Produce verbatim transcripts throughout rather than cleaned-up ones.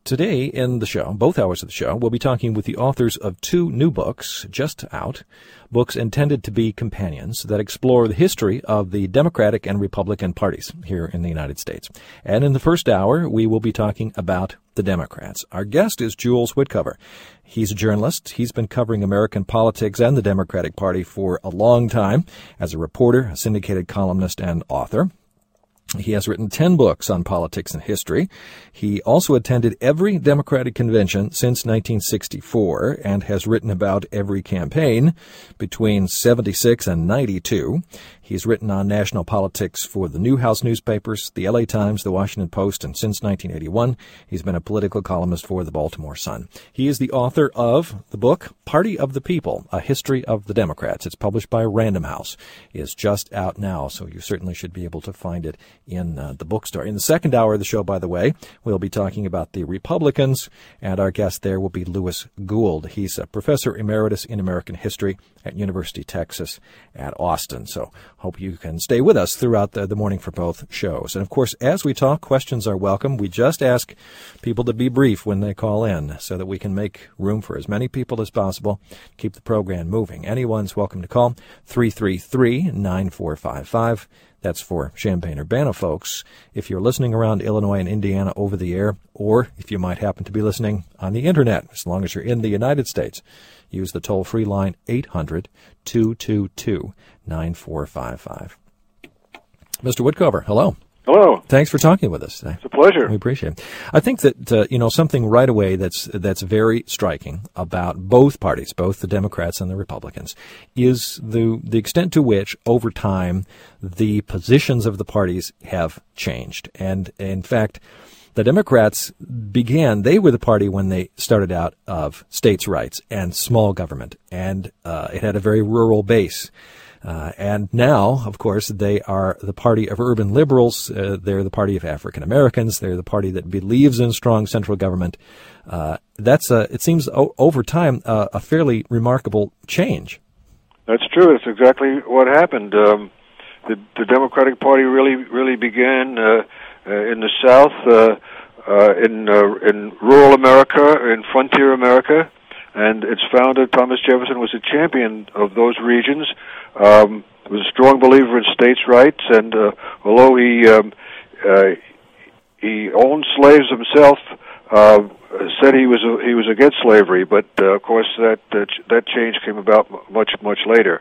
Today in the show, both hours of the show, we'll be talking with the authors of two new books just out, books intended to be companions that explore the history of the Democratic and Republican parties here in the United States. And in the first hour, we will be talking about the Democrats. Our guest is Jules Witcover. He's a journalist. He's been covering American politics and the Democratic Party for a long time as a reporter, a syndicated columnist, and author. He has written ten books on politics and history. He also attended every Democratic convention since nineteen sixty-four and has written about every campaign between seventy-six and ninety-two. He's written on national politics for the Newhouse newspapers, the L A Times, the Washington Post, and since nineteen eighty-one, he's been a political columnist for the Baltimore Sun. He is the author of the book Party of the People, A History of the Democrats. It's published by Random House. It's just out now, so you certainly should be able to find it in uh, the bookstore. In the second hour of the show, by the way, we'll be talking about the Republicans, and our guest there will be Louis Gould. He's a professor emeritus in American history at University of Texas at Austin. So hope you can stay with us throughout the, the morning for both shows. And, of course, as we talk, questions are welcome. We just ask people to be brief when they call in so that we can make room for as many people as possible, keep the program moving. Anyone's welcome to call three three three, nine four five five. That's for Champaign-Urbana folks. If you're listening around Illinois and Indiana over the air, or if you might happen to be listening on the Internet, as long as you're in the United States, use the toll-free line eight hundred, two two two, nine four five five. Mister Witcover, hello. Hello. Thanks for talking with us today. It's a pleasure. We appreciate it. I think that, uh, you know, something right away that's that's very striking about both parties, both the Democrats and the Republicans, is the the extent to which, over time, the positions of the parties have changed. And, in fact, the Democrats began, they were the party when they started out of states' rights and small government, and uh, it had a very rural base. Uh, and now, of course, they are the party of urban liberals. Uh, they're the party of African Americans. They're the party that believes in strong central government. Uh, that's a, it seems o- over time uh, a fairly remarkable change. That's true. That's exactly what happened. Um, the, the Democratic Party really, really began uh, uh, in the South, uh, uh, in uh, in rural America, in frontier America. And its founder, Thomas Jefferson, was a champion of those regions. Um, was a strong believer in states' rights, and uh, although he um, uh, he owned slaves himself, uh, said he was a, he was against slavery. But uh, of course, that that, that change came about much much later.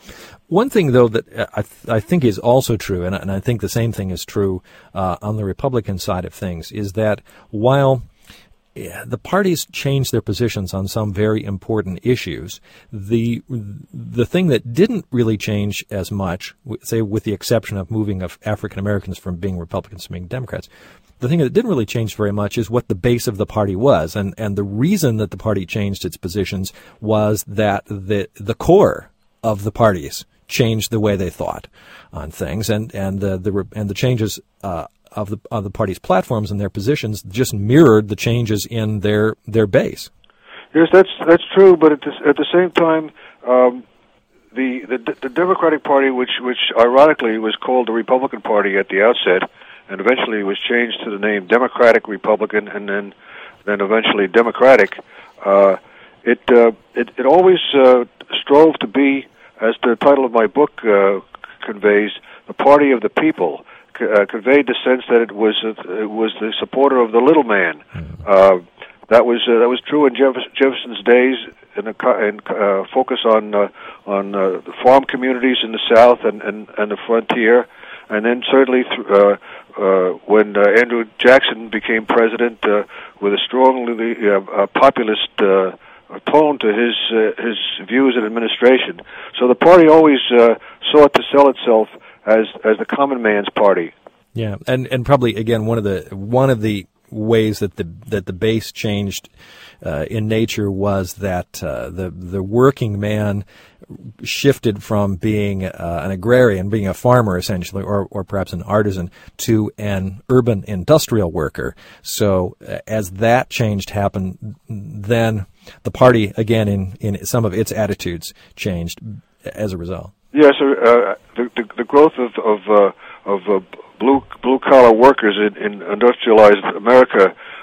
One thing, though, that I, th- I think is also true, and, and I think the same thing is true uh, on the Republican side of things, is that while Yeah, the parties changed their positions on some very important issues. The the thing that didn't really change as much, say with the exception of moving of African Americans from being Republicans to being Democrats, the thing that didn't really change very much is what the base of the party was. And, and the reason that the party changed its positions was that the the core of the parties changed the way they thought on things, and and the, the and the changes uh, of the of the party's platforms and their positions just mirrored the changes in their their base. Yes, that's that's true. But at the, at the same time, um, the, the the Democratic Party, which which ironically was called the Republican Party at the outset, and eventually was changed to the name Democratic Republican, and then then eventually Democratic. Uh, it, uh, it it always uh, strove to be, as the title of my book uh, conveys, the party of the people. Uh, conveyed the sense that it was uh, it was the supporter of the little man. Uh, that was uh, that was true in Jeff- Jefferson's days, and uh, focus on uh, on uh, the farm communities in the South and, and, and the frontier, and then certainly th- uh, uh, when uh, Andrew Jackson became president, uh, with a strongly uh, uh, populist uh, tone to his uh, his views and administration. So the party always uh, sought to sell itself as as the common man's party. Yeah, and and probably again one of the one of the ways that the that the base changed uh, in nature was that uh, the the working man shifted from being uh, an agrarian, being a farmer essentially, or or perhaps an artisan, to an urban industrial worker. So uh, as that change happened, then the party again in in some of its attitudes changed as a result. Yes, uh, the, the the growth of of uh, of uh, blue blue collar workers in, in industrialized America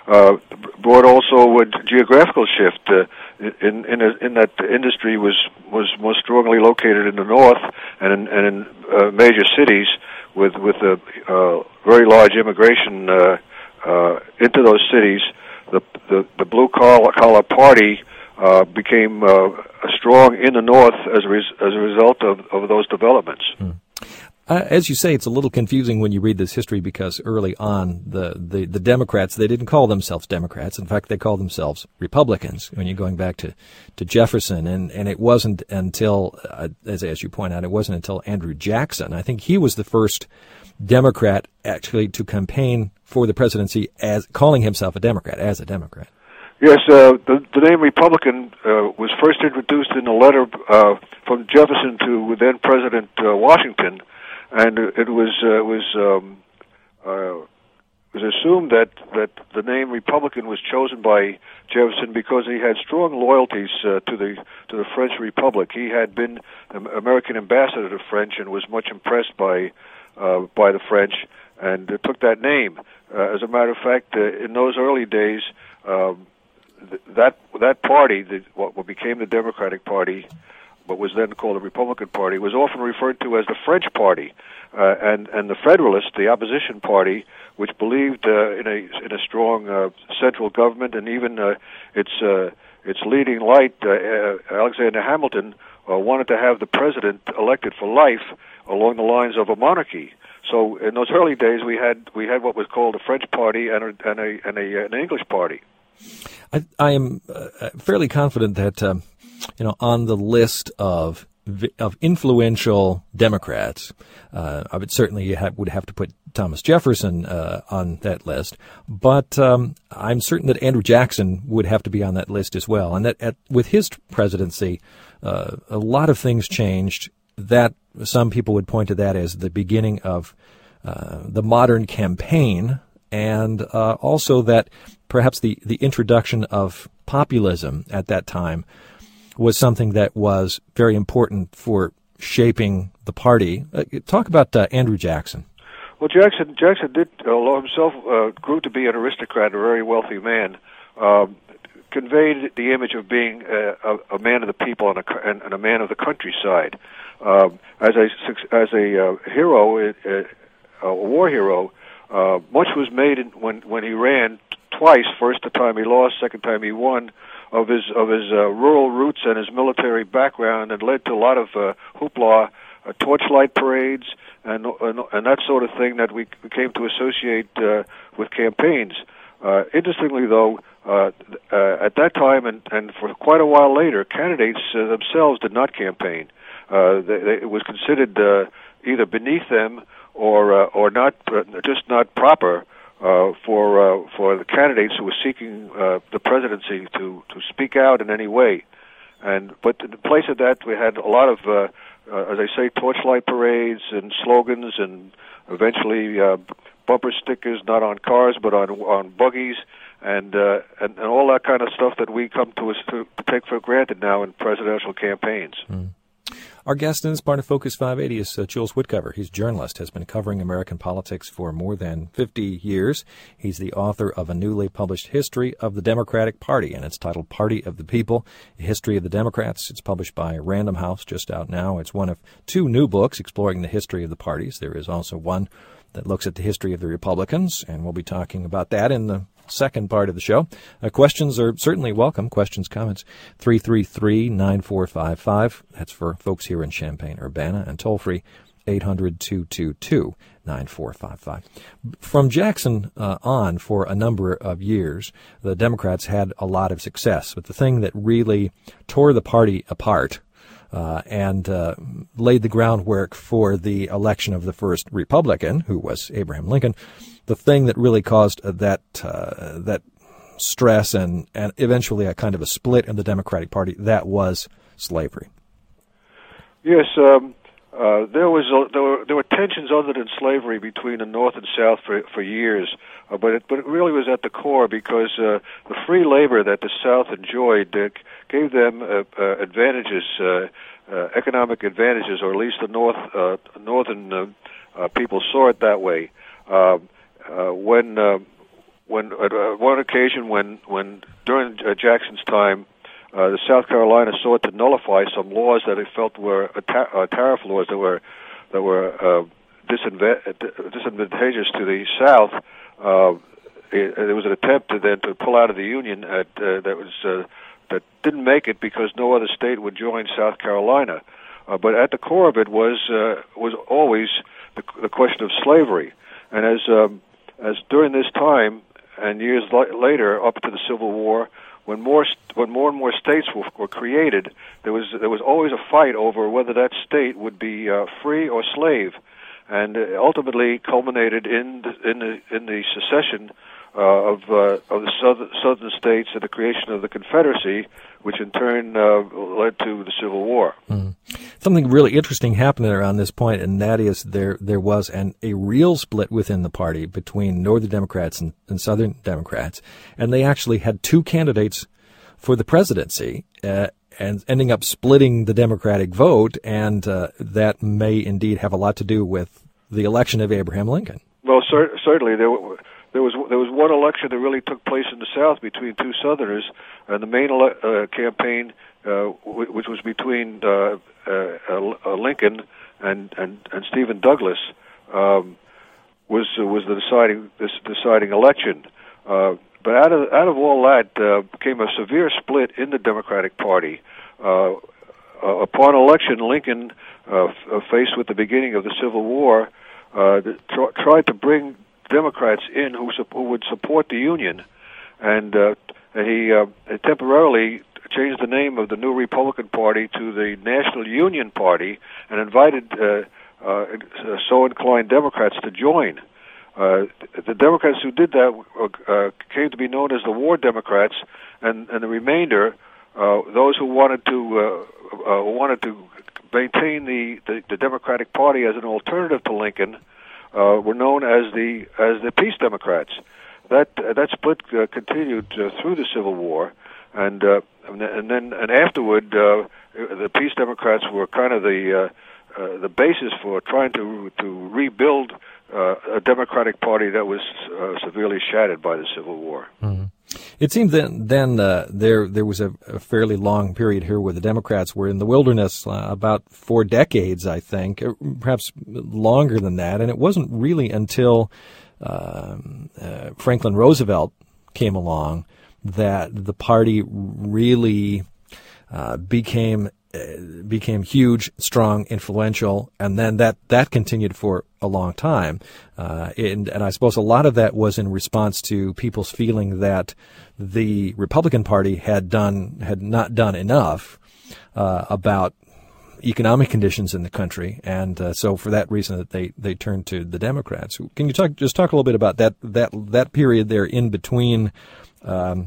uh, brought also a geographical shift. Uh, in in, a, in that the industry was was more strongly located in the north and in, and in uh, major cities with with a uh, very large immigration uh, uh, into those cities. The the, the blue collar, collar party uh, became uh, strong in the north as a res- as a result of, of those developments. Hmm. Uh, as you say, it's a little confusing when you read this history because early on, the, the, the Democrats, they didn't call themselves Democrats. In fact, they called themselves Republicans when you're going back to, to Jefferson. And, and it wasn't until, uh, as, as you point out, it wasn't until Andrew Jackson. I think he was the first Democrat actually to campaign for the presidency as calling himself a Democrat, as a Democrat. Yes, uh, the, the name Republican uh, was first introduced in a letter uh, from Jefferson to then President uh, Washington. And it was uh, was um, uh, was assumed that, that the name Republican was chosen by Jefferson because he had strong loyalties uh, to the to the French Republic. He had been an American ambassador to French and was much impressed by uh, by the French, and uh, took that name. Uh, as a matter of fact, uh, in those early days, um, th- that that party, the, what became the Democratic Party, what was then called the Republican Party, was often referred to as the French Party, uh, and and the Federalists, the opposition party, which believed uh, in a in a strong uh, central government, and even uh, its uh, its leading light, uh, uh, Alexander Hamilton, uh, wanted to have the president elected for life along the lines of a monarchy. So in those early days, we had we had what was called a French Party and a and a, and a an English Party. I, I am uh, fairly confident that. Um You know, on the list of of influential Democrats, uh, I would certainly have, would have to put Thomas Jefferson uh, on that list. But um, I'm certain that Andrew Jackson would have to be on that list as well. And that at, with his presidency, uh, a lot of things changed. That some people would point to that as the beginning of uh, the modern campaign, and uh, also that perhaps the the introduction of populism at that time was something that was very important for shaping the party. Uh, talk about uh, Andrew Jackson. Well, Jackson Jackson did uh, himself uh, grew to be an aristocrat, a very wealthy man. Um, conveyed the image of being a, a, a man of the people and a, and, and a man of the countryside. Um, as a as a uh, hero, uh, a war hero, uh, much was made in, when when he ran twice. First the time he lost, second time he won. Of his of his uh, rural roots and his military background, and led to a lot of uh, hoopla, uh, torchlight parades, and, and and that sort of thing that we came to associate uh, with campaigns. Uh, interestingly, though, uh, uh, at that time and, and for quite a while later, candidates uh, themselves did not campaign. Uh, they, they, it was considered uh, either beneath them or uh, or not, uh, just not proper. Uh, for uh, for the candidates who were seeking uh, the presidency to, to speak out in any way, and but in place of that we had a lot of, uh, uh, as I say, torchlight parades and slogans, and eventually uh, bumper stickers, not on cars but on on buggies, and uh, and, and all that kind of stuff that we come to, to take for granted now in presidential campaigns. Mm. Our guest in this part of Focus five eighty is uh, Jules Whitcover. He's a journalist, has been covering American politics for more than fifty years. He's the author of a newly published history of the Democratic Party, and it's titled Party of the People, A History of the Democrats. It's published by Random House, just out now. It's one of two new books exploring the history of the parties. There is also one that looks at the history of the Republicans, and we'll be talking about that in the second part of the show. Uh, questions are certainly welcome. Questions, comments, three three three, nine four five five. That's for folks here in Champaign-Urbana. And toll free, eight hundred, two two two, nine four five five. From Jackson uh, on, for a number of years, the Democrats had a lot of success. But the thing that really tore the party apart Uh, and uh, laid the groundwork for the election of the first Republican, who was Abraham Lincoln. The thing that really caused uh, that uh, that stress and, and eventually a kind of a split in the Democratic Party, that was slavery. Yes, um, uh, there was a, there were there were tensions other than slavery between the North and South for for years, uh, but it, but it really was at the core because uh, the free labor that the South enjoyed uh, gave them uh, uh, advantages, uh, uh, economic advantages, or at least the North uh, northern uh, uh, people saw it that way. Uh, uh, when uh, when at uh, one occasion when when during uh, Jackson's time, uh, the South Carolina sought to nullify some laws that it felt were uh, ta- uh, tariff laws that were that were uh, disadva- disadvantageous to the South. Uh, it, there was an attempt to then to pull out of the Union at, uh, that was uh, that didn't make it because no other state would join South Carolina. Uh, but at the core of it was uh, was always the, the question of slavery, and as um, as during this time and years li- later, up to the Civil War, when more st- when more and more states were, were created, there was there was always a fight over whether that state would be uh, free or slave, and uh, ultimately culminated in the, in the in the secession uh, of uh, of the southern, southern states and the creation of the Confederacy, which in turn uh, led to the Civil War. Mm. Something really interesting happened around this point, and that is there there was an a real split within the party between Northern Democrats and, and Southern Democrats, and they actually had two candidates for the presidency, uh, and ending up splitting the Democratic vote, and uh, that may indeed have a lot to do with the election of Abraham Lincoln. Well, cer- certainly there were. There was there was one election that really took place in the South between two Southerners, and the main ele- uh, campaign, uh, w- which was between uh, uh, uh, Lincoln and, and, and Stephen Douglas, um, was uh, was the deciding this deciding election. Uh, but out of out of all that uh, came a severe split in the Democratic Party. Uh, uh, upon election, Lincoln, uh, f- faced with the beginning of the Civil War, uh, tr- tried to bring Democrats in who, su- who would support the Union, and uh, he uh, temporarily changed the name of the new Republican Party to the National Union Party and invited uh, uh, so inclined Democrats to join. Uh, the Democrats who did that uh, came to be known as the War Democrats, and, and the remainder, uh, those who wanted to uh, uh, wanted to maintain the, the, the Democratic Party as an alternative to Lincoln, Uh, were known as the as the Peace Democrats. That uh, that split uh, continued uh, through the Civil War, and uh, and then and afterward, uh, the Peace Democrats were kind of the uh, uh, the basis for trying to to rebuild uh, a Democratic Party that was uh, severely shattered by the Civil War. Mm-hmm. It seems that then uh, there there was a, a fairly long period here where the Democrats were in the wilderness, uh, about four decades, I think, perhaps longer than that. And it wasn't really until uh, uh, Franklin Roosevelt came along that the party really uh, became uh, became huge, strong, influential, and then that that continued for a long time. Uh, and, and I suppose a lot of that was in response to people's feeling that the Republican Party had done had not done enough uh, about economic conditions in the country, and uh, so for that reason that they, they turned to the Democrats. Can you talk just talk a little bit about that that that period there in between um,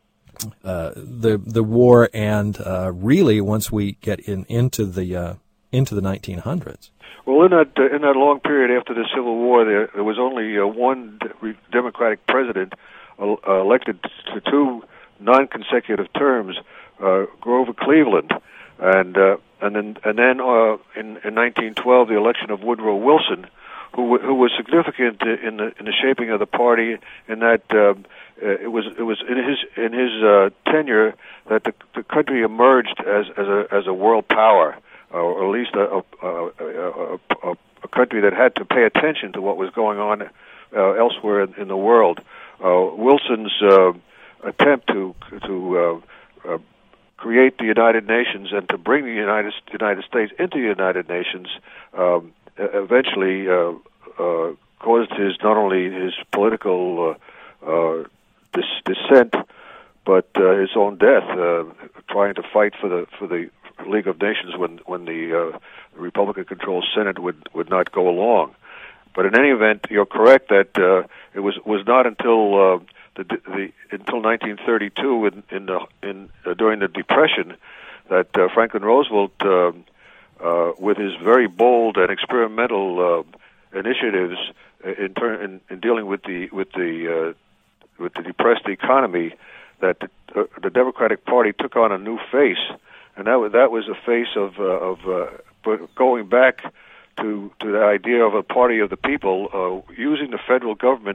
uh, the the war and uh, really once we get in into the uh, into the nineteen hundreds? Well, in that uh, in that long period after the Civil War, there, there was only uh, one de- Democratic president uh, elected to two non-consecutive terms, uh, Grover Cleveland, and uh, and then and then uh, in, in nineteen twelve, the election of Woodrow Wilson, who who was significant in the in the shaping of the party. In that uh, it was it was in his in his uh, tenure that the, the country emerged as as a as a world power. Or at least a, a, a, a, a country that had to pay attention to what was going on uh, elsewhere in, in the world. Uh, Wilson's uh, attempt to to uh, uh, create the United Nations and to bring the United United States into the United Nations um, eventually uh, uh, caused his not only his political uh, uh, dis- dissent, but uh, his own death, uh, trying to fight for the for the League of Nations when when the uh, Republican-controlled Senate would, would not go along. But in any event, you're correct that uh, it was was not until uh, the, the until nineteen thirty-two in in, the, in uh, during the Depression that uh, Franklin Roosevelt, uh, uh, with his very bold and experimental uh, initiatives in, turn, in in dealing with the with the uh, with the depressed economy, that the, uh, the Democratic Party took on a new face. And that was, that was a face of uh, of uh, going back to to the idea of a party of the people, uh, using the federal government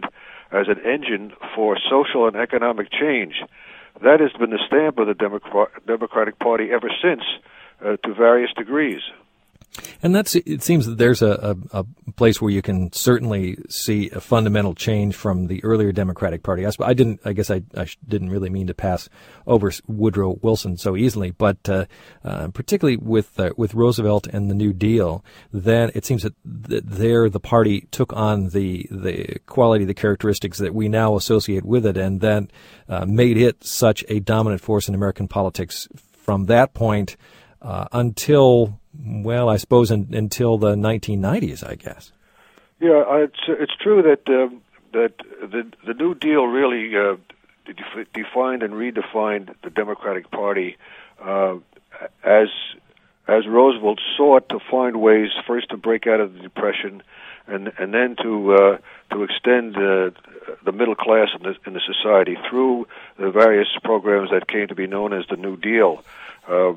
as an engine for social and economic change. That has been the stamp of the Democratic Party ever since, uh, to various degrees. And that's, it seems that there's a, a, a place where you can certainly see a fundamental change from the earlier Democratic Party. I, I didn't, I guess I, I didn't really mean to pass over Woodrow Wilson so easily, but uh, uh, particularly with uh, with Roosevelt and the New Deal, then it seems that, that there the party took on the the quality, the characteristics that we now associate with it, and then uh, made it such a dominant force in American politics from that point uh, until. Well, I suppose in, until the nineteen nineties, I guess. Yeah, it's it's true that uh, that the the New Deal really uh, def- defined and redefined the Democratic Party uh, as as Roosevelt sought to find ways first to break out of the Depression, and and then to uh, to extend uh, the middle class in the in the society through the various programs that came to be known as the New Deal. Uh,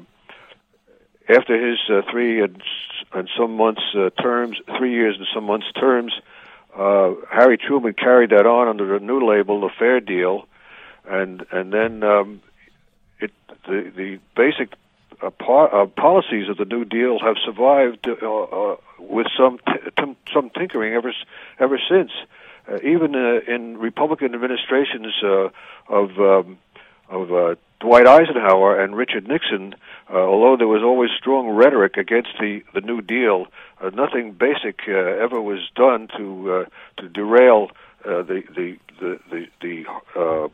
After his uh, three and, and some months uh, terms, three years and some months terms, uh, Harry Truman carried that on under a new label, the Fair Deal, and and then um, it the the basic uh, par- uh, policies of the New Deal have survived uh, uh, with some t- t- some tinkering ever ever since. Uh, even uh, in Republican administrations uh, of um, of uh, Dwight Eisenhower and Richard Nixon, uh, although there was always strong rhetoric against the, the New Deal, uh, nothing basic uh, ever was done to uh, to derail uh, the the the the the, uh,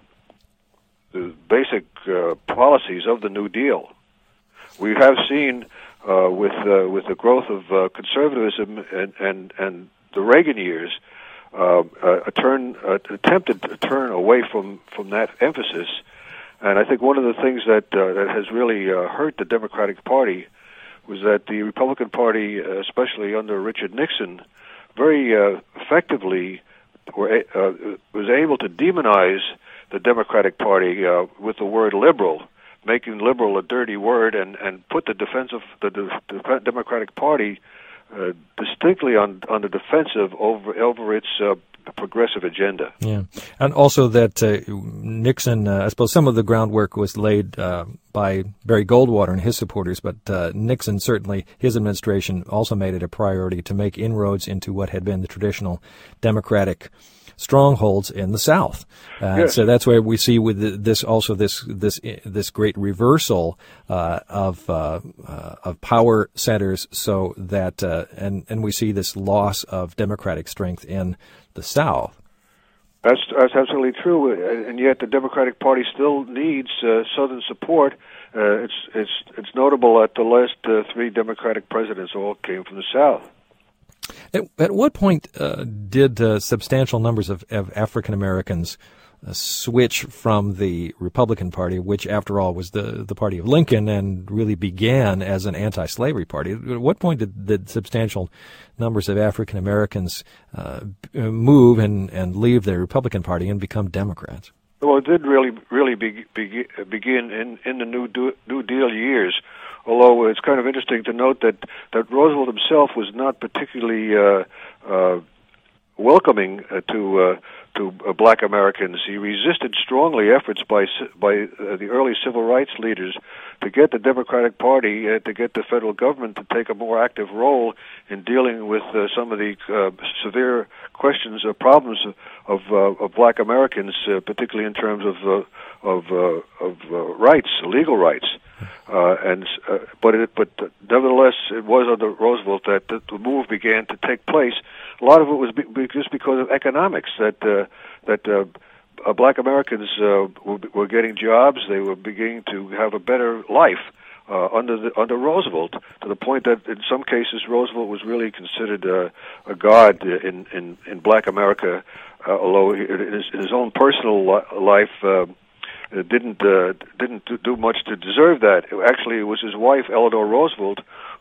the basic uh, policies of the New Deal. We have seen uh, with uh, with the growth of uh, conservatism and, and and the Reagan years, uh, a turn uh, attempted to turn away from from that emphasis. And I think one of the things that uh, that has really uh, hurt the Democratic Party was that the Republican Party, uh, especially under Richard Nixon, very uh, effectively were, uh, was able to demonize the Democratic Party uh, with the word liberal, making liberal a dirty word, and, and put the defensive the, the, the Democratic Party uh, distinctly on on the defensive over over its uh, progressive agenda. Yeah, and also that uh, Nixon, uh, I suppose some of the groundwork was laid uh, by Barry Goldwater and his supporters, but uh, Nixon certainly, his administration also made it a priority to make inroads into what had been the traditional Democratic strongholds in the South. Uh, yes. So that's where we see with the, this also this this this great reversal uh, of uh, uh, of power centers, so that uh, and and we see this loss of Democratic strength in the South. That's, that's absolutely true, and yet the Democratic Party still needs uh, Southern support. Uh, it's it's it's notable that the last uh, three Democratic presidents all came from the South. At, at what point uh, did uh, substantial numbers of, of African Americans uh, switch from the Republican Party, which, after all, was the, the party of Lincoln and really began as an anti-slavery party? At what point did, did substantial numbers of African Americans uh, move and, and leave the Republican Party and become Democrats? Well, it did really really be, be, begin in, in the New, Do, New Deal years. Although it's kind of interesting to note that, that Roosevelt himself was not particularly uh, uh, welcoming uh, to uh, to uh, black Americans. He resisted strongly efforts by by uh, the early civil rights leaders to get the Democratic Party, uh, to get the federal government to take a more active role in dealing with uh, some of the uh, severe questions or problems of of, uh, of black Americans, uh, particularly in terms of uh, of uh, of uh, rights, legal rights. Uh, and uh, but it, but nevertheless, it was under Roosevelt that the, the move began to take place. A lot of it was be, be just because of economics, that uh, that uh, uh, black Americans uh, were, were getting jobs. They were beginning to have a better life uh, under the, under Roosevelt, to the point that in some cases Roosevelt was really considered uh, a god in in, in black America, uh, although in his, in his own personal life. Uh, didn't uh, didn't do much to deserve that. Actually, it was his wife, Eleanor Roosevelt,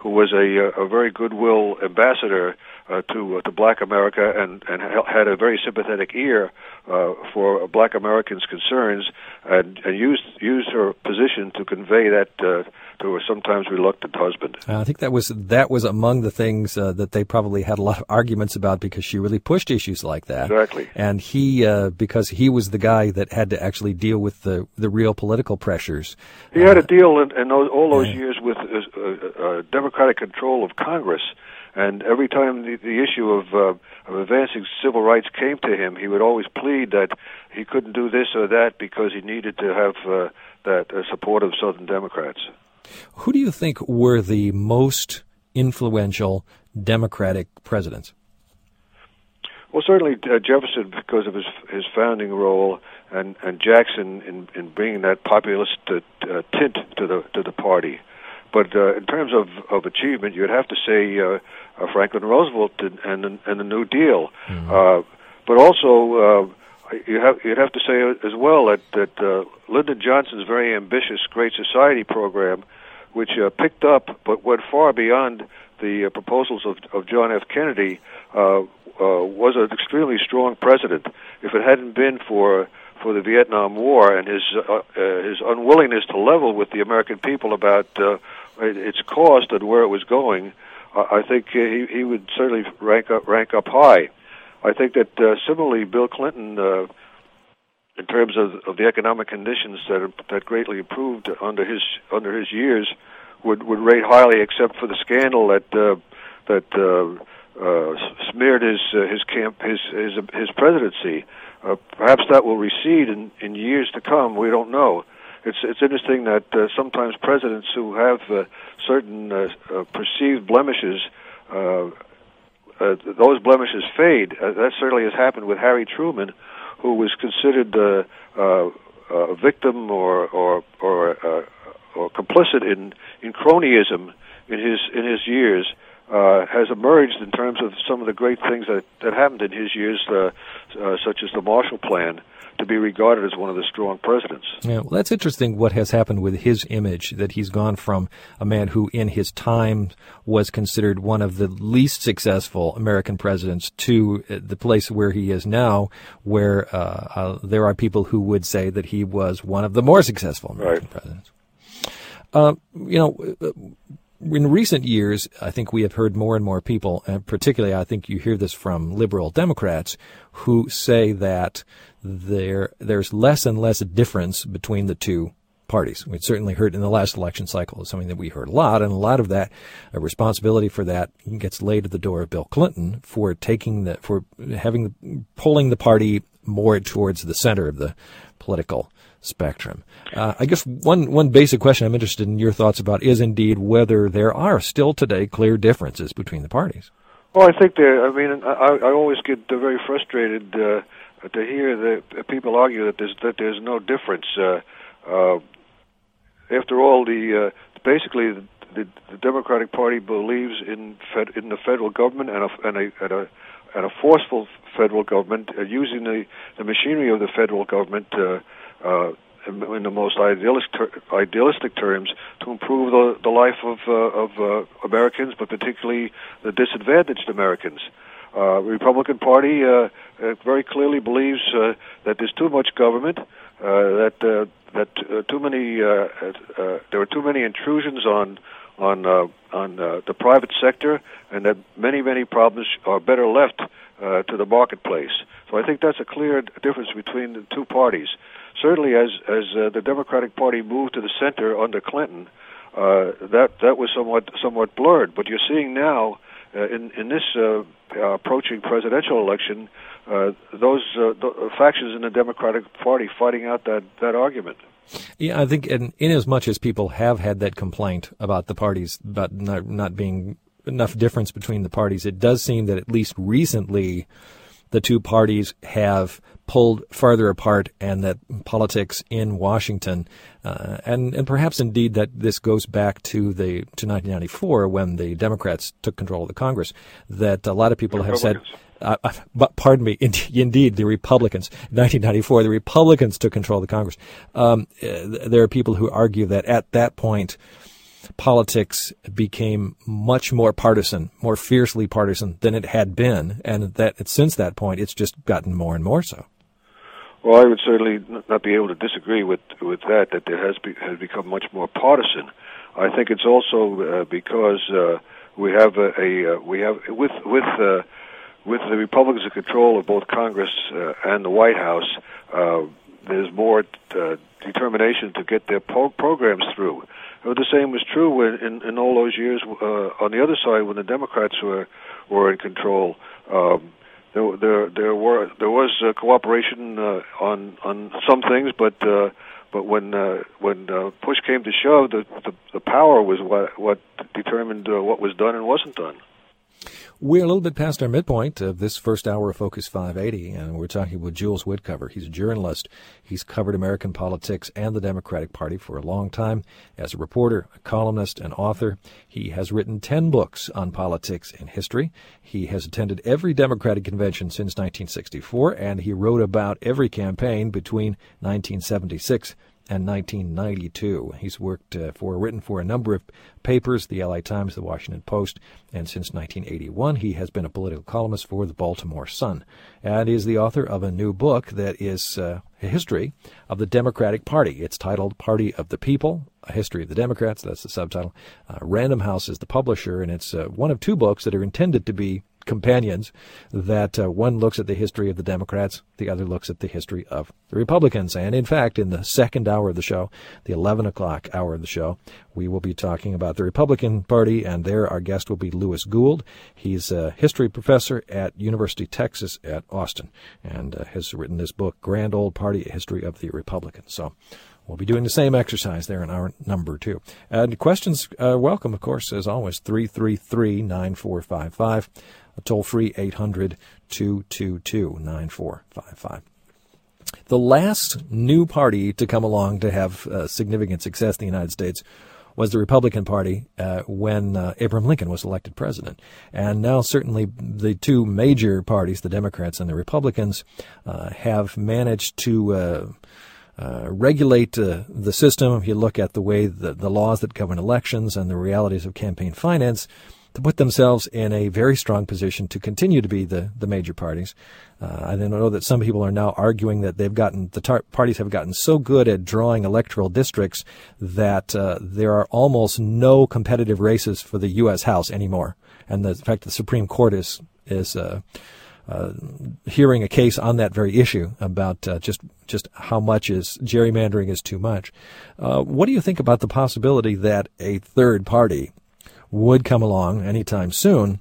who was a, a very goodwill ambassador uh, to uh, to Black America and and had a very sympathetic ear uh, for Black Americans' concerns, and, and used used her position to convey that uh, to a sometimes reluctant husband. Uh, I think that was that was among the things uh, that they probably had a lot of arguments about, because she really pushed issues like that. Exactly. And he, uh, because he was the guy that had to actually deal with the the real political pressures. He had to deal in, in those, all those yeah. years with uh, uh, Democratic control of Congress. And every time the, the issue of, uh, of advancing civil rights came to him, he would always plead that he couldn't do this or that because he needed to have uh, that uh, support of Southern Democrats. Who do you think were the most influential Democratic presidents? Well, certainly uh, Jefferson, because of his his founding role, and, and Jackson in, in bringing that populist uh, uh, tint to the to the party. But uh, in terms of, of achievement, you'd have to say uh, uh, Franklin Roosevelt and, and and the New Deal. Mm-hmm. Uh, but also, uh, you have you'd have to say as well that that uh, Lyndon Johnson's very ambitious Great Society program, which uh, picked up but went far beyond the uh, proposals of, of John F. Kennedy, uh, uh, was an extremely strong precedent. If it hadn't been for for the Vietnam War and his uh, uh, his unwillingness to level with the American people about uh, its cost and where it was going, uh, I think uh, he he would certainly rank up rank up high. I think that uh, similarly, Bill Clinton, uh, in terms of, of the economic conditions that that greatly improved under his under his years, would would rate highly, except for the scandal that uh, that uh, uh, smeared his uh, his camp his his his presidency. Uh, perhaps that will recede in, in years to come. We don't know. It's it's interesting that uh, sometimes presidents who have uh, certain uh, uh, perceived blemishes, uh, uh, those blemishes fade. Uh, that certainly has happened with Harry Truman, who was considered uh, uh, a victim or or or, uh, or complicit in, in cronyism in his in his years. Uh, has emerged in terms of some of the great things that, that happened in his years, uh, uh, such as the Marshall Plan, to be regarded as one of the strong presidents. Yeah, well, that's interesting what has happened with his image, that he's gone from a man who in his time was considered one of the least successful American presidents to the place where he is now, where uh, uh, there are people who would say that he was one of the more successful American right. presidents. Uh, you know, in recent years, I think we have heard more and more people, and particularly I think you hear this from liberal Democrats, who say that there there's less and less difference between the two parties. We certainly heard in the last election cycle. It's something that we heard a lot, and a lot of that a responsibility for that gets laid at the door of Bill Clinton for taking the for having pulling the party more towards the center of the political spectrum. Uh, I guess one one basic question I'm interested in your thoughts about is indeed whether there are still today clear differences between the parties. Well, I think there. I mean, I, I always get uh, very frustrated uh, to hear that people argue that there's that there's no difference. Uh, uh, after all, the uh, basically the, the, the Democratic Party believes in fed, in the federal government and a and a, and a, and a forceful federal government, uh, using the, the machinery of the federal government. Uh, Uh, in the most idealistic, ter- idealistic terms, to improve the, the life of, uh, of uh, Americans, but particularly the disadvantaged Americans. Uh, the Republican Party uh, uh, very clearly believes uh, that there's too much government, uh, that uh, that uh, too many uh, uh, there are too many intrusions on on uh, on uh, the private sector, and that many many problems are better left uh, to the marketplace. So I think that's a clear difference between the two parties. Certainly, as as uh, the Democratic Party moved to the center under Clinton, uh, that that was somewhat somewhat blurred. But you're seeing now uh, in in this uh, uh, approaching presidential election, uh, those uh, the factions in the Democratic Party fighting out that, that argument. Yeah, I think in, in as much as people have had that complaint about the parties, about not, not being enough difference between the parties, it does seem that at least recently the two parties have pulled farther apart, and that politics in Washington, uh, and, and perhaps indeed that this goes back to the to nineteen ninety-four when the Democrats took control of the Congress, that a lot of people have said, uh, uh, but pardon me, in, indeed the Republicans, nineteen ninety-four, the Republicans took control of the Congress. Um, uh, there are people who argue that at that point, politics became much more partisan, more fiercely partisan than it had been, and that since that point, it's just gotten more and more so. Well, I would certainly not be able to disagree with with that. That it has be, has become much more partisan. I think it's also uh, because uh, we have a, a uh, we have with with uh, with the Republicans in control of both Congress uh, and the White House. Uh, there's more uh, determination to get their po- programs through. The same was true in, in, in all those years uh, on the other side when the Democrats were were in control. Um, There, there, there were there was uh, cooperation uh, on on some things, but uh, but when uh, when uh, push came to shove, the, the the power was what what determined uh, what was done and wasn't done. We're a little bit past our midpoint of this first hour of Focus five eighty, and we're talking with Jules Woodcover. He's a journalist. He's covered American politics and the Democratic Party for a long time. As a reporter, a columnist, and author, he has written ten books on politics and history. He has attended every Democratic convention since nineteen sixty-four, and he wrote about every campaign between nineteen seventy-six and nineteen ninety-two. He's worked uh, for, written for a number of papers, the L A Times, the Washington Post, and since nineteen eighty-one, he has been a political columnist for the Baltimore Sun, and is the author of a new book that is uh, a history of the Democratic Party. It's titled Party of the People, A History of the Democrats. That's the subtitle. Uh, Random House is the publisher, and it's uh, one of two books that are intended to be companions, that uh, one looks at the history of the Democrats, the other looks at the history of the Republicans. And in fact, in the second hour of the show, the eleven o'clock hour of the show, we will be talking about the Republican Party, and there our guest will be Louis Gould. He's a history professor at University of Texas at Austin, and uh, has written this book, Grand Old Party, A History of the Republicans. So we'll be doing the same exercise there in hour number two. And questions, uh, welcome, of course, as always, three three three, nine four five five. Toll-free eight hundred, two two two, nine four five five. The last new party to come along to have uh, significant success in the United States was the Republican Party uh, when uh, Abraham Lincoln was elected president. And now certainly the two major parties, the Democrats and the Republicans, uh, have managed to uh, uh, regulate uh, the system. If you look at the way the, the laws that govern elections and the realities of campaign finance, to put themselves in a very strong position to continue to be the, the major parties. Uh, I know that some people are now arguing that they've gotten, the tar- parties have gotten so good at drawing electoral districts that uh, there are almost no competitive races for the U S House anymore. And the, in fact, the Supreme Court is, is uh, uh, hearing a case on that very issue about uh, just, just how much is gerrymandering is too much. Uh, what do you think about the possibility that a third party would come along anytime soon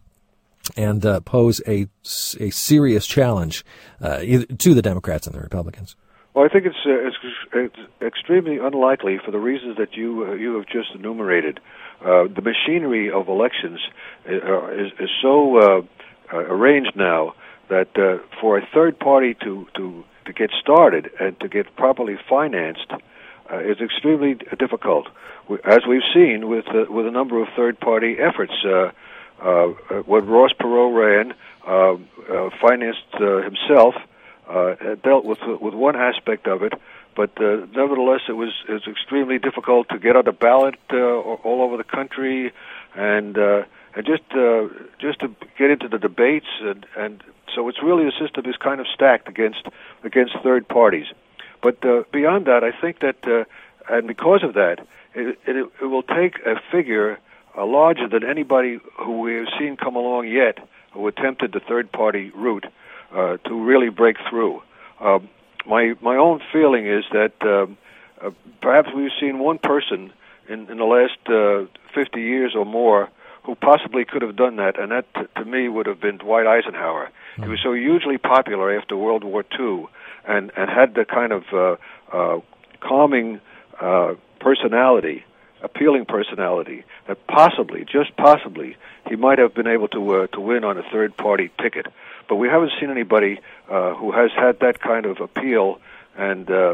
and uh, pose a, a serious challenge uh, to the Democrats and the Republicans? Well, I think it's, uh, it's, it's extremely unlikely for the reasons that you uh, you have just enumerated. Uh, the machinery of elections uh, is, is so uh, uh, arranged now that uh, for a third party to, to, to get started and to get properly financed uh, is extremely difficult. As we've seen with uh, with a number of third-party efforts, uh, uh, when Ross Perot ran, uh, uh, financed uh, himself, uh, dealt with with one aspect of it, but uh, nevertheless, it was it was extremely difficult to get on the ballot uh, all over the country, and uh, and just uh, just to get into the debates, and, and so it's really the system is kind of stacked against against third parties. But uh, beyond that, I think that, uh, and because of that, It, it, it will take a figure uh, larger than anybody who we have seen come along yet who attempted the third-party route uh, to really break through. Uh, my my own feeling is that um, uh, perhaps we've seen one person in, in the last uh, fifty years or more who possibly could have done that, and that, t- to me, would have been Dwight Eisenhower. Mm-hmm. He was so hugely popular after World War Two and, and had the kind of uh, uh, calming uh personality, appealing personality, that possibly, just possibly, he might have been able to uh, to win on a third-party ticket. But we haven't seen anybody uh, who has had that kind of appeal and uh,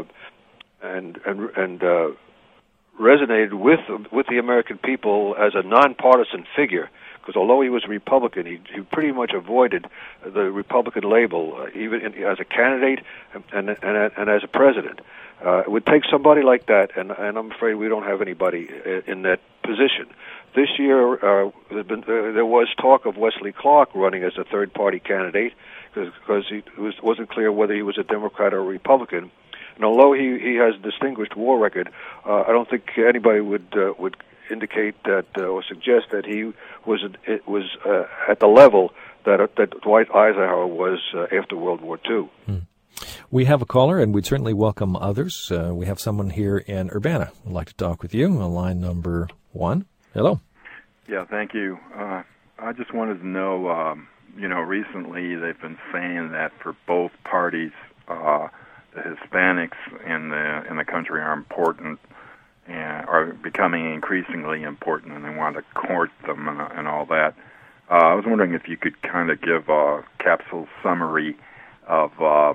and and and uh, resonated with with the American people as a nonpartisan figure. Because although he was a Republican, he, he pretty much avoided the Republican label, uh, even in, as a candidate and, and and and as a president. Uh, it would take somebody like that, and, and I'm afraid we don't have anybody in that position. This year, uh, there's been, uh, there was talk of Wesley Clark running as a third-party candidate because he was, wasn't clear whether he was a Democrat or a Republican. And although he, he has a distinguished war record, uh, I don't think anybody would uh, would indicate that uh, or suggest that he was it was uh, at the level that uh, that Dwight Eisenhower was uh, after World War Two. Hmm. We have a caller, and we'd certainly welcome others. Uh, we have someone here in Urbana who'd like to talk with you on line number one. Hello. Yeah, thank you. Uh, I just wanted to know, um, you know, recently they've been saying that for both parties, uh, the Hispanics in the in the country are important and are becoming increasingly important, and they want to court them and, and all that. Uh, I was wondering if you could kind of give a capsule summary of uh,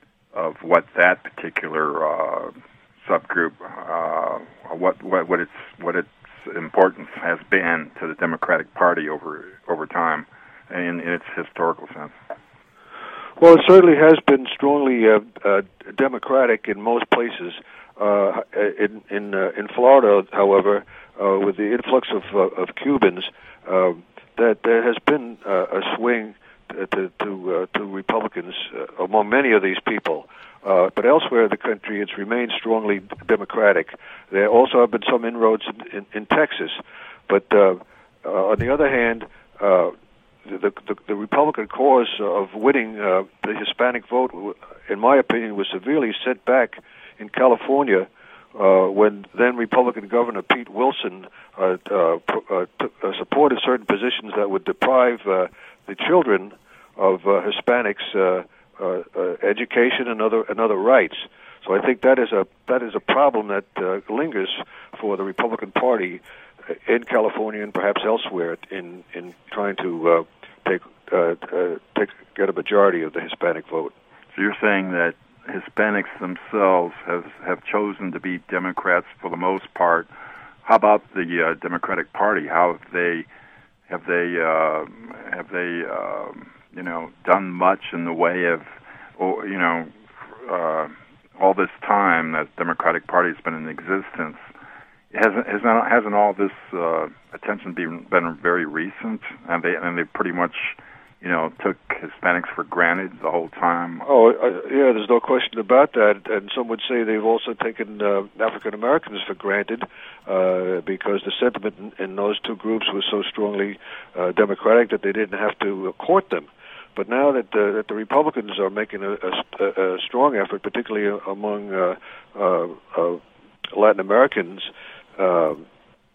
of what that particular uh, subgroup, uh, what what what its what its importance has been to the Democratic Party over over time, in, in its historical sense. Well, it certainly has been strongly uh, uh, Democratic in most places. Uh, in in, uh, in Florida, however, uh, with the influx of uh, of Cubans, uh, that there has been uh, a swing to to to, uh, to Republicans uh, among many of these people. Uh, but elsewhere in the country, it's remained strongly Democratic. There also have been some inroads in, in, in Texas. But uh, uh, on the other hand, uh, the, the, the Republican cause of winning uh, the Hispanic vote, in my opinion, was severely set back in California uh, when then Republican Governor Pete Wilson uh, uh, uh, t- uh, supported certain positions that would deprive uh, the children of uh, Hispanics uh, Uh, uh, education and other and other rights. So I think that is a that is a problem that uh, lingers for the Republican Party in California and perhaps elsewhere in in trying to uh, take uh, uh, take get a majority of the Hispanic vote. So you're saying that Hispanics themselves have have chosen to be Democrats for the most part. How about the uh, Democratic Party? How have they have they uh, have they uh, you know, done much in the way of, or, you know, uh, all this time that the Democratic Party has been in existence? Hasn't hasn't, hasn't all this uh, attention been, been very recent? And they and they pretty much, you know, took Hispanics for granted the whole time. Oh, uh, yeah, there's no question about that. And some would say they've also taken uh, African Americans for granted uh, because the sentiment in, in those two groups was so strongly uh, Democratic that they didn't have to uh, court them. But now that the, that the Republicans are making a, a, a strong effort, particularly among uh, uh, uh, Latin Americans, uh, uh,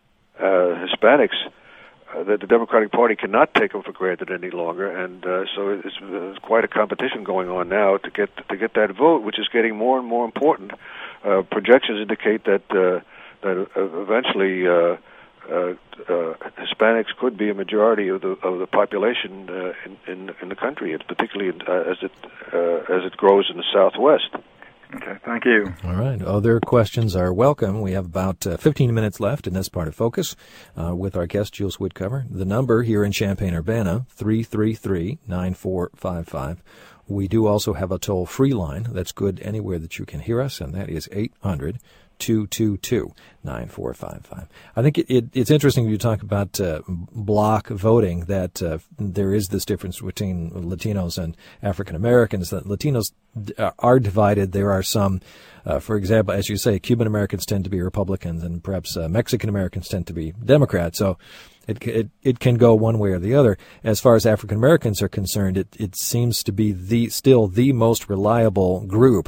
Hispanics, uh, that the Democratic Party cannot take them for granted any longer, and uh, so it's, it's quite a competition going on now to get to get that vote, which is getting more and more important. Uh, projections indicate that uh, that eventually. Uh, Uh, uh, Hispanics could be a majority of the of the population uh, in, in in the country, and particularly in, uh, as it uh, as it grows in the Southwest. Okay, thank you. All right. Other questions are welcome. We have about uh, fifteen minutes left in this part of Focus uh, with our guest, Jules Woodcover. The number here in Champaign-Urbana, three three three, nine four five five. We do also have a toll-free line that's good anywhere that you can hear us, and that is eight hundred, two two two, nine four five five. I think it, it, it's interesting when you talk about uh, block voting that uh, there is this difference between Latinos and African Americans, that Latinos are divided. There are some, uh, for example, as you say, Cuban Americans tend to be Republicans and perhaps uh, Mexican Americans tend to be Democrats. So it, it it can go one way or the other. As far as African Americans are concerned, it, it seems to be the still the most reliable group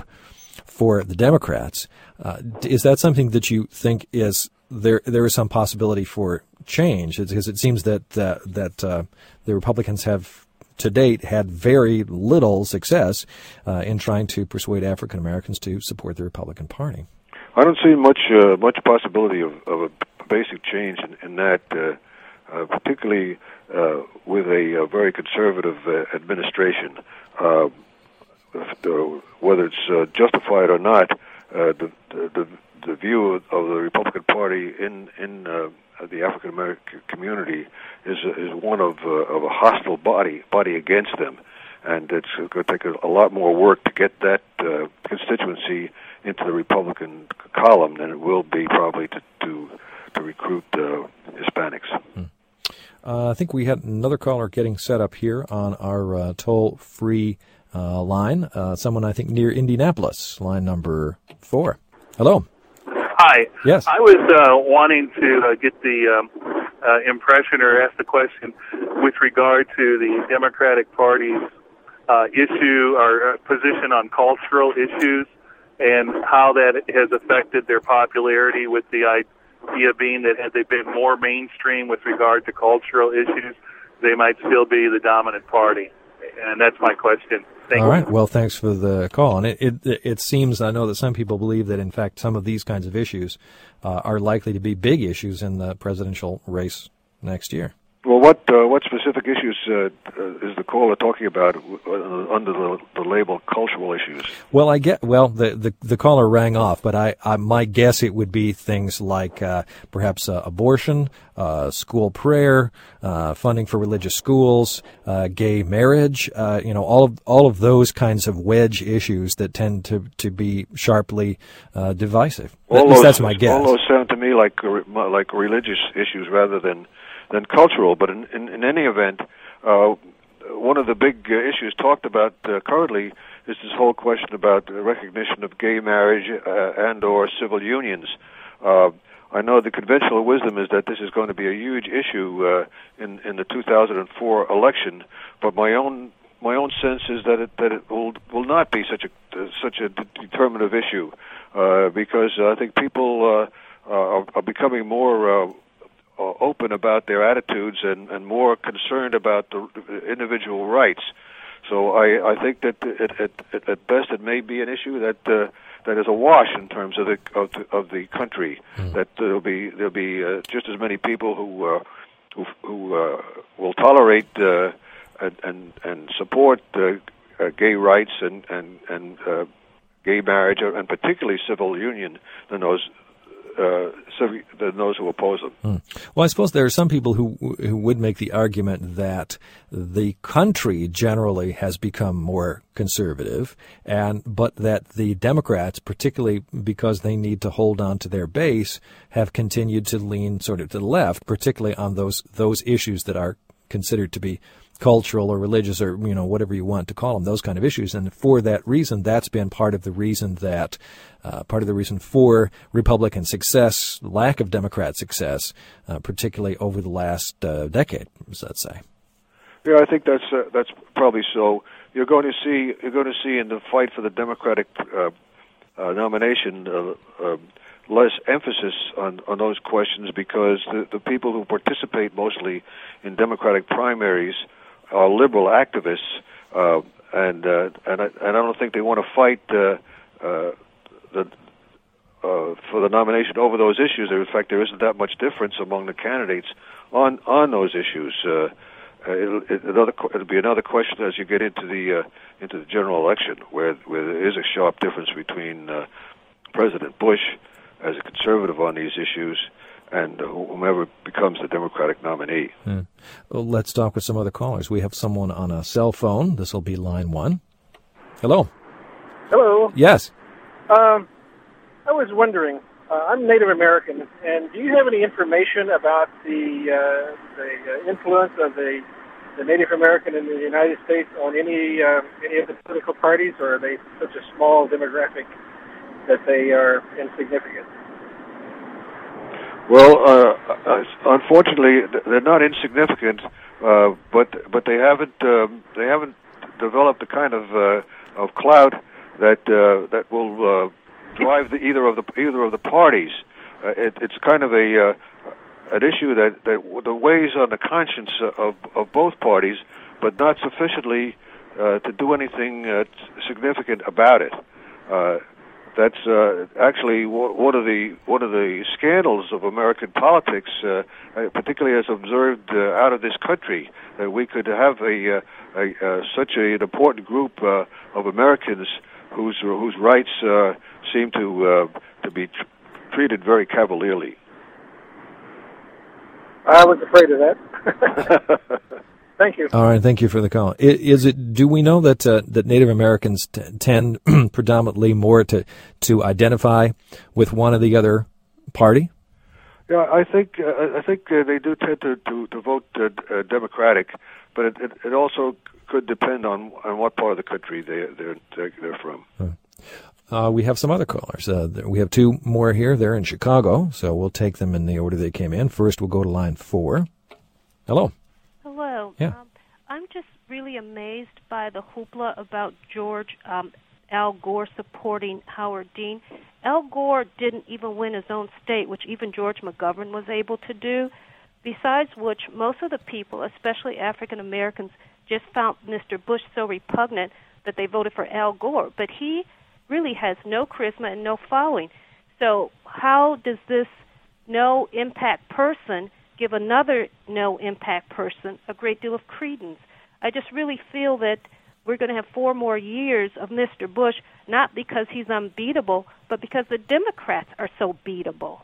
for the Democrats. Uh, is that something that you think is there? There is some possibility for change, because it seems that uh, that uh, the Republicans have to date had very little success uh, in trying to persuade African Americans to support the Republican Party. I don't see much uh, much possibility of, of a basic change in, in that, uh, uh, particularly uh, with a, a very conservative uh, administration. Uh, whether it's uh, justified or not, uh, the, the the view of the Republican Party in in uh, the African American community is is one of uh, of a hostile body body against them, and it's going to take a, a lot more work to get that uh, constituency into the Republican column than it will be probably to to, to recruit uh, Hispanics. Hmm. Uh, I think we had another caller getting set up here on our uh, toll-free uh, line. Uh, someone, I think, near Indianapolis, line number four. Hello. Hi. Yes. I was uh, wanting to uh, get the um, uh, impression or ask the question with regard to the Democratic Party's uh, issue or uh, position on cultural issues and how that has affected their popularity, with the idea being that had they been more mainstream with regard to cultural issues, they might still be the dominant party. And that's my question. Thank All right. you. Well, thanks for the call. And it, it it seems, I know that some people believe that, in fact, some of these kinds of issues uh, are likely to be big issues in the presidential race next year. Well, what uh, what specific issues uh, is the caller talking about uh, under the, the label cultural issues? Well, I get well. The, the the caller rang off, but I, I my guess it would be things like uh, perhaps uh, abortion, uh, school prayer, uh, funding for religious schools, uh, gay marriage. Uh, you know, all of all of those kinds of wedge issues that tend to to be sharply uh, divisive. All At least those, that's my guess. All those sound to me like like religious issues rather than. than cultural, but in, in, in any event, uh, one of the big uh, issues talked about uh, currently is this whole question about the recognition of gay marriage uh, and or civil unions. Uh, I know the conventional wisdom is that this is going to be a huge issue uh, in, in the two thousand four election, but my own my own sense is that it that it will will not be such a uh, such a determinative issue uh, because I think people uh, are, are becoming more. Uh, open about their attitudes and, and more concerned about the individual rights. So I, I think that it, it, it, at best it may be an issue that uh, that is a wash in terms of the of the, of the country. Mm. That there'll be there'll be uh, just as many people who uh, who, who uh, will tolerate uh, and, and and support uh, uh, gay rights and and and uh, gay marriage and particularly civil union than those. Uh, than those who oppose them. Hmm. Well, I suppose there are some people who who would make the argument that the country generally has become more conservative, and but that the Democrats, particularly because they need to hold on to their base, have continued to lean sort of to the left, particularly on those those issues that are considered to be cultural or religious or, you know, whatever you want to call them, those kind of issues. And for that reason, that's been part of the reason that, uh, part of the reason for Republican success, lack of Democrat success, uh, particularly over the last uh, decade, let's say. Yeah, I think that's uh, that's probably so. You're going to see you're going to see in the fight for the Democratic uh, uh, nomination uh, uh, less emphasis on, on those questions because the, the people who participate mostly in Democratic primaries are liberal activists, uh, and uh, and I, and I don't think they want to fight uh, uh, the uh, for the nomination over those issues. In fact, there isn't that much difference among the candidates on on those issues. Uh, it'll, it, another, it'll be another question as you get into the uh, into the general election, where where there is a sharp difference between uh, President Bush as a conservative on these issues and whomever becomes the Democratic nominee. Hmm. Well, let's talk with some other callers. We have someone on a cell phone. This will be line one. Hello. Hello. Yes. Um, I was wondering, uh, I'm Native American, and do you have any information about the uh, the influence of the, the Native American in the United States on any uh, any of the political parties, or are they such a small demographic that they are insignificant? Well, uh, unfortunately, they're not insignificant, uh, but but they haven't um, they haven't developed the kind of uh, of clout that uh, that will uh, drive the, either of the either of the parties. Uh, it, it's kind of a uh, an issue that that the weighs on the conscience of of both parties, but not sufficiently uh, to do anything uh, significant about it. Uh, That's uh, actually one of the one of the scandals of American politics, uh, particularly as observed uh, out of this country, that we could have a, uh, a uh, such a, an important group uh, of Americans whose whose rights uh, seem to uh, to be tr- treated very cavalierly. I was afraid of that. Thank you. All right, thank you for the call. I- Is it? Do we know that uh, that Native Americans t- tend predominantly more to to identify with one or the other party? Yeah, I think uh, I think uh, they do tend to to, to vote uh, uh, Democratic, but it, it, it also could depend on on what part of the country they they're they're from. Uh, we have some other callers. Uh, we have two more here. They're in Chicago, so we'll take them in the order they came in. First, we'll go to line four. Hello. Hello. Yeah. Um, I'm just really amazed by the hoopla about George um, Al Gore supporting Howard Dean. Al Gore didn't even win his own state, which even George McGovern was able to do. Besides which, most of the people, especially African Americans, just found Mister Bush so repugnant that they voted for Al Gore. But he really has no charisma and no following. So how does this no-impact person give another no-impact person a great deal of credence? I just really feel that we're going to have four more years of Mister Bush, not because he's unbeatable, but because the Democrats are so beatable.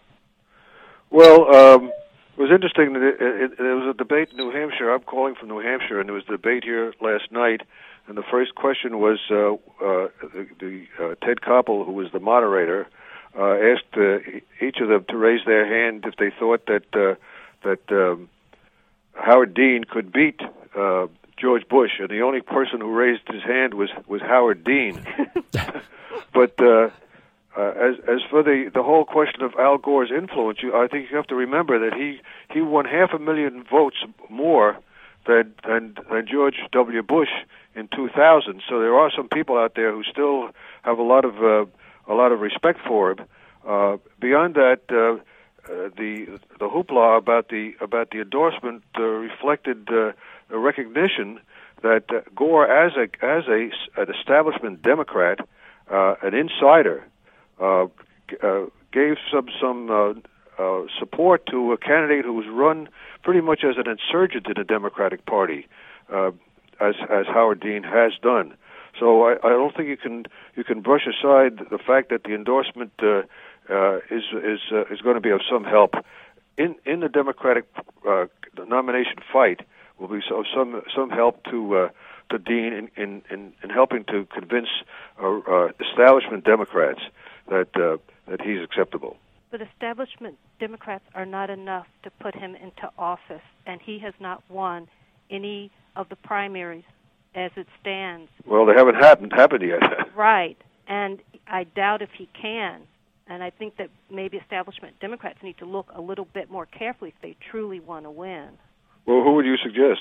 Well, um, it was interesting that it, it, there was a debate in New Hampshire. I'm calling from New Hampshire, and there was a debate here last night. And the first question was uh, uh, the, the uh, Ted Koppel, who was the moderator, uh, asked uh, each of them to raise their hand if they thought that uh, that um, Howard Dean could beat uh, George Bush, and the only person who raised his hand was was Howard Dean. But uh, uh, as as for the, the whole question of Al Gore's influence, you, I think you have to remember that he, he won half a million votes more than than, than George W. Bush in two thousand. So there are some people out there who still have a lot of uh, a lot of respect for him. Uh, beyond that, uh, uh, the the hoopla about the about the endorsement uh, reflected uh, a recognition that uh, Gore, as a as a an establishment Democrat, uh, an insider, uh, uh, gave some some uh, uh, support to a candidate who was run pretty much as an insurgent in the Democratic Party, uh, as as Howard Dean has done. So I, I don't think you can you can brush aside the fact that the endorsement uh, uh, is is uh, is going to be of some help in in the Democratic uh, nomination fight. Will be of some some help to uh, to Dean in, in, in, in helping to convince uh, uh, establishment Democrats that uh, that he's acceptable. But establishment Democrats are not enough to put him into office, and he has not won any of the primaries as it stands. Well, they haven't happened happened yet. Right, and I doubt if he can. And I think that maybe establishment Democrats need to look a little bit more carefully if they truly want to win. Well, who would you suggest?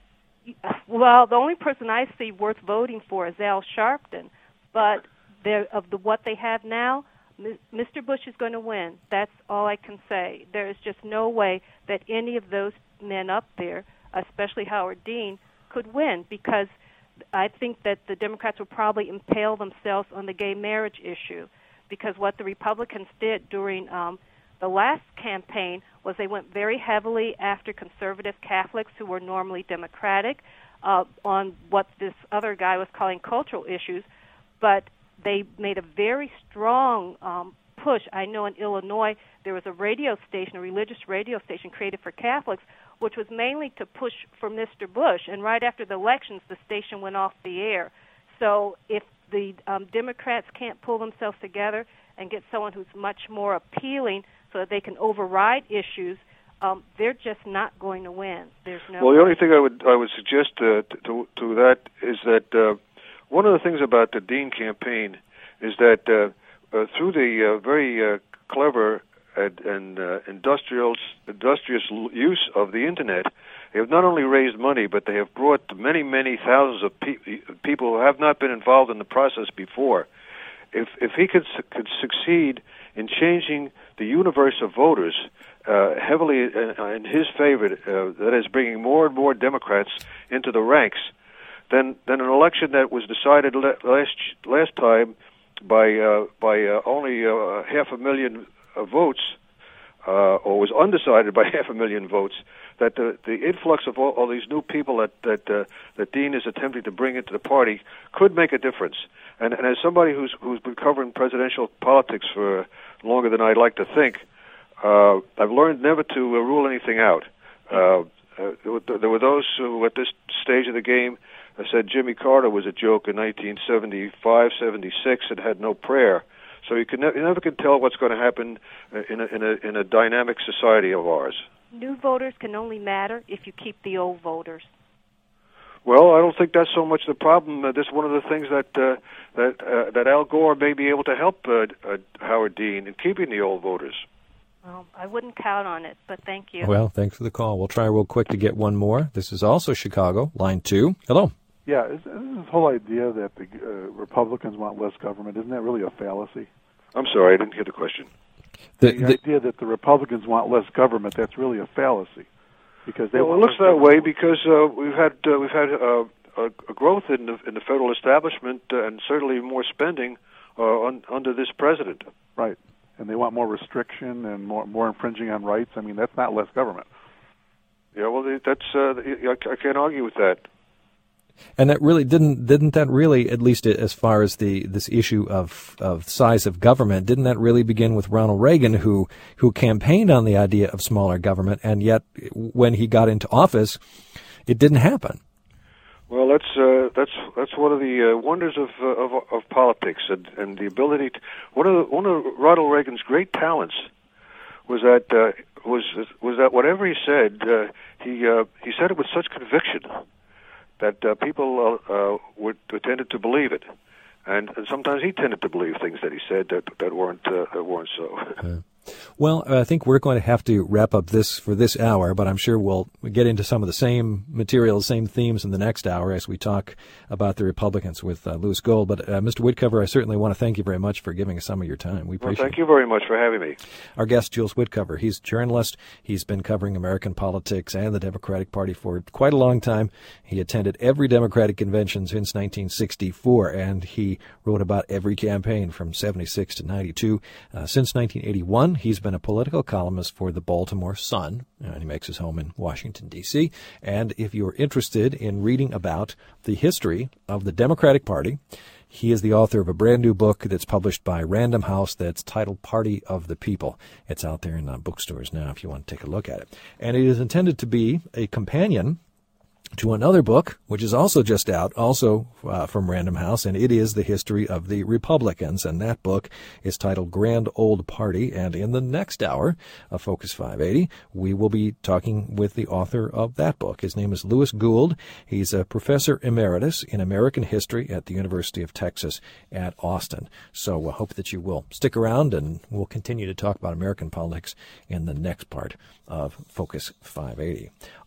Well, the only person I see worth voting for is Al Sharpton, but of the what they have now, Mister Bush is going to win. That's all I can say. There is just no way that any of those men up there, especially Howard Dean, could win, because I think that the Democrats will probably impale themselves on the gay marriage issue, because what the Republicans did during um, the last campaign was they went very heavily after conservative Catholics who were normally Democratic uh, on what this other guy was calling cultural issues, but they made a very strong um, push. I know in Illinois there was a radio station, a religious radio station created for Catholics, which was mainly to push for Mister Bush, and right after the elections the station went off the air. So if the um, Democrats can't pull themselves together and get someone who's much more appealing so that they can override issues, um, they're just not going to win. There's no. Well, the only thing I would I would suggest uh, to to that is that uh, one of the things about the Dean campaign is that uh, uh, through the uh, very uh, clever and, and uh, industrial industrious use of the internet, they have not only raised money, but they have brought many many thousands of pe- people who have not been involved in the process before. If if he could su- could succeed in changing the universe of voters uh, heavily in, in his favor, uh, that is, bringing more and more Democrats into the ranks, then then an election that was decided le- last last time by uh, by uh, only uh, half a million uh, votes, uh, or was undecided by half a million votes, that the the influx of all, all these new people that that uh, that Dean is attempting to bring into the party could make a difference. And, and as somebody who's who's been covering presidential politics for longer than I'd like to think, uh, I've learned never to uh, rule anything out. Uh, uh, there were those who, at this stage of the game, uh, said Jimmy Carter was a joke in nineteen seventy-five, seventy-six, and had no prayer. So you can ne- you never can tell what's going to happen uh, in a in a in a dynamic society of ours. New voters can only matter if you keep the old voters. Well, I don't think that's so much the problem. Uh, this is one of the things that uh, that uh, that Al Gore may be able to help uh, uh, Howard Dean in keeping the old voters. Well, I wouldn't count on it, but thank you. Well, thanks for the call. We'll try real quick to get one more. This is also Chicago, line two. Hello. Yeah, is, is this whole idea that the uh, Republicans want less government, isn't that really a fallacy? I'm sorry, I didn't hear the question. The, the, the idea that the Republicans want less government, that's really a fallacy. Because they well, it looks that way because uh, we've had uh, we've had uh, a, a growth in the in the federal establishment uh, and certainly more spending uh, on, under this president. Right, and they want more restriction and more more infringing on rights. I mean, that's not less government. Yeah, well, that's uh, I can't argue with that. And that really didn't didn't that really, at least as far as the this issue of of size of government, didn't that really begin with Ronald Reagan, who who campaigned on the idea of smaller government, and yet when he got into office, it didn't happen. Well, that's uh, that's that's one of the uh, wonders of, uh, of of politics, and, and the ability to one of the, one of Ronald Reagan's great talents was that uh, was was that whatever he said, uh, he uh, he said it with such conviction that uh, people uh, uh, would tended to believe it, and, and sometimes he tended to believe things that he said that that weren't uh, that weren't so. Uh, well, I think we're going to have to wrap up this for this hour, but I'm sure we'll get into some of the same material, same themes in the next hour as we talk about the Republicans with uh, Louis Gold. But uh, Mister Whitcover, I certainly want to thank you very much for giving us some of your time. We appreciate it. Well, thank you very much for having me. Our guest, Jules Whitcover, he's a journalist. He's been covering American politics and the Democratic Party for quite a long time. He attended every Democratic convention since nineteen sixty-four, and he wrote about every campaign from seventy-six to ninety-two. Uh, since nineteen eighty-one, he's been a political columnist for the Baltimore Sun, and he makes his home in Washington, D C. And if you're interested in reading about the history of the Democratic Party, he is the author of a brand new book that's published by Random House that's titled Party of the People. It's out there in uh, bookstores now if you want to take a look at it. And it is intended to be a companion to another book, which is also just out, also uh, from Random House, and it is the history of the Republicans. And that book is titled Grand Old Party. And in the next hour of Focus five eighty, we will be talking with the author of that book. His name is Louis Gould. He's a professor emeritus in American history at the University of Texas at Austin. So I hope that you will stick around, and we'll continue to talk about American politics in the next part of Focus five eighty.